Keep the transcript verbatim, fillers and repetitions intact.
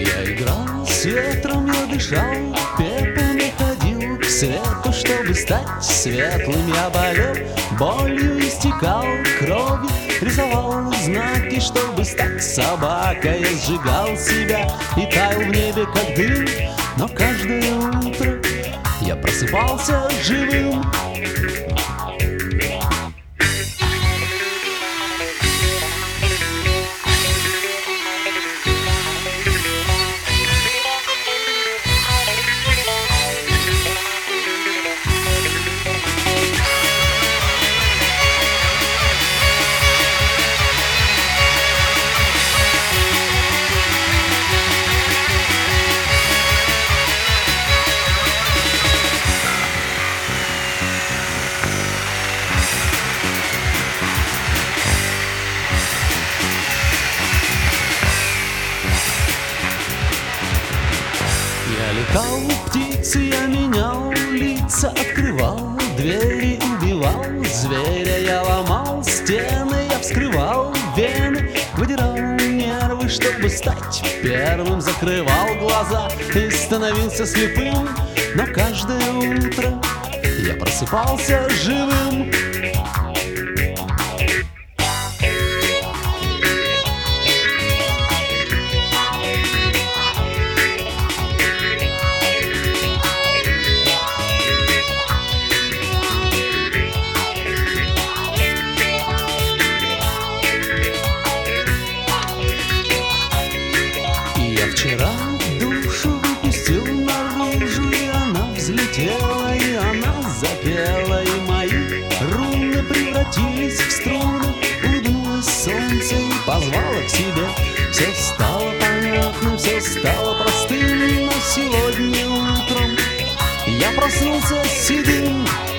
Я играл с ветром, я дышал, пеплом я ходил к свету, чтобы стать светлым. Я болел, болью истекал, кровью рисовал знаки, чтобы стать собакой. Я сжигал себя и таял в небе, как дым, но каждое утро я просыпался живым. Я летал, птицы, я менял лица, открывал двери, убивал зверя. Я ломал стены, я вскрывал вены, выдирал нервы, чтобы стать первым. Закрывал глаза и становился слепым, но каждое утро я просыпался живым. Вчера душу выпустил наружу, и она взлетела, и она запела, и мои руны превратились в струны. Улыбнулось солнце и позвало к себе. Все стало понятным, все стало простым, но сегодня утром я проснулся седым.